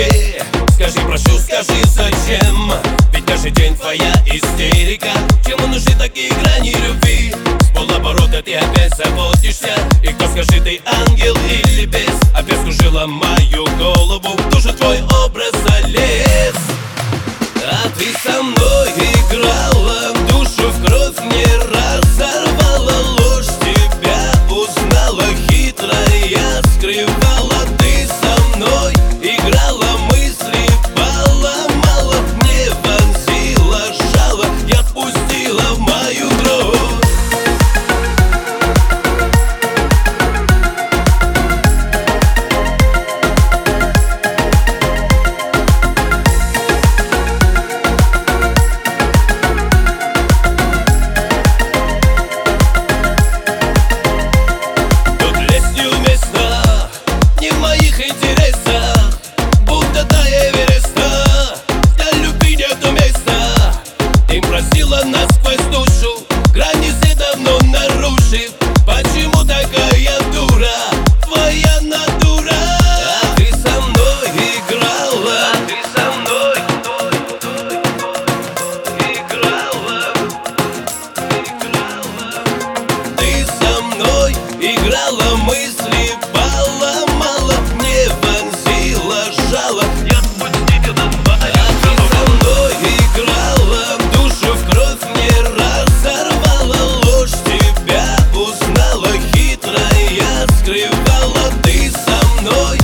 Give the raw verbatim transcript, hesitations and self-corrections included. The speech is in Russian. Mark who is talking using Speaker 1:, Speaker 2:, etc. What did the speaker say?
Speaker 1: любви. Скажи, прошу, скажи, зачем? Ведь каждый день твоя истерика. Чему нужны такие грани любви? С полоборота ты опять заботишься. И кто, скажи, ты ангел или бес? Опять скружила мою голову, в душу твой образ залез. А ты со мной играла, душу в кровь не разорвала. Ложь тебя узнала, хитрая скрывала. Ты со мной играла, мысли поломала, мне вонзила жало, я пустила в мою кровь. Насквозь душу, границы давно нарушив. Почему такая дура, твоя натура? А ты со мной играла, а ты со мной играла, играла. Ты со мной играла, мысли поломала, мне вонзила жало, я отпустила твоя. А ты со мной играла, душу в кровь не разорвала. Ложь тебя узнала, хитрая скрывала. Ты со мной